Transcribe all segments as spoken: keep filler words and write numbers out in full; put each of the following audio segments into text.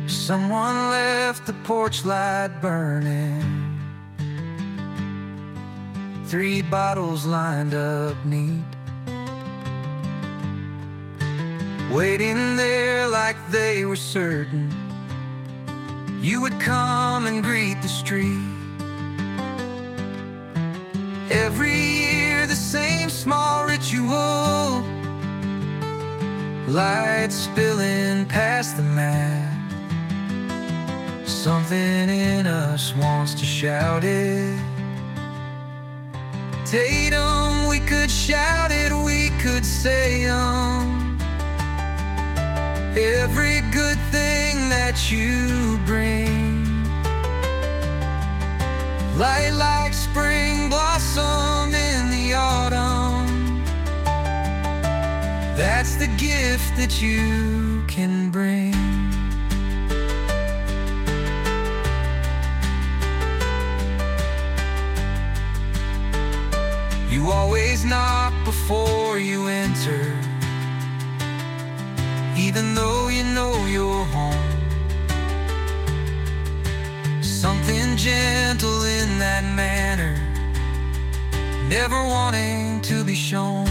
Someone left the porch light burning, three bottles lined up neat, waiting there like they were certain you would come and greet the street. Every year the same small ritual, lights spilling past the mat. Something in us wants to shout it. Tatum, we could shout it, we could say um every good thing that you bring, light like spring blossom in the autumn. That's the gift that you can bring. You always knock before you enter, even though you know you're home. Something gentle in that manner, never wanting to be shown.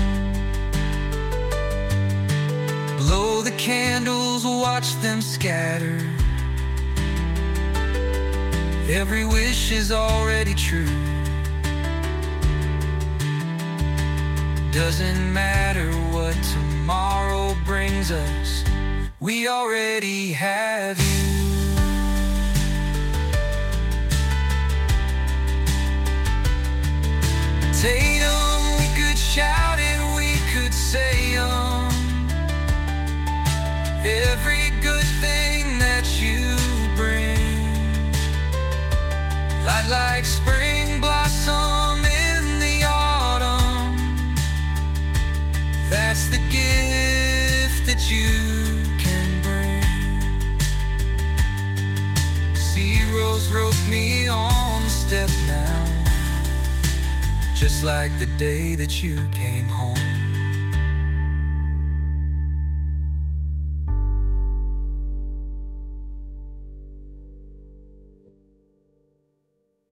Blow the candles, watch them scatter. Every wish is already true. Doesn't matter what tomorrow brings us, we already have you. Tatum, we could shout it, we could say um every good thing that you bring, light like spring blossom in the autumn. That's the gift that you can bring. See, Rose wrote me on the step now, just like the day that you came home.